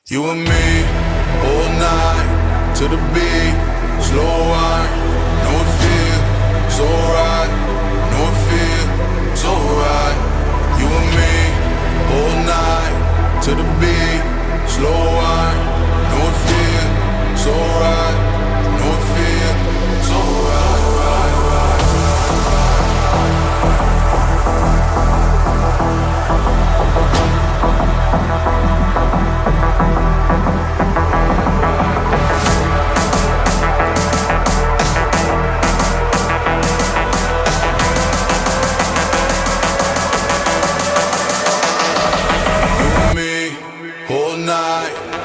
You and me, all night, to the beat, slow wine. No fear, it's alright. No fear, it's alright. You and me, all night, to the beat, slow wine. No fear, it's alright. No fear, it's alright. You and me, all night,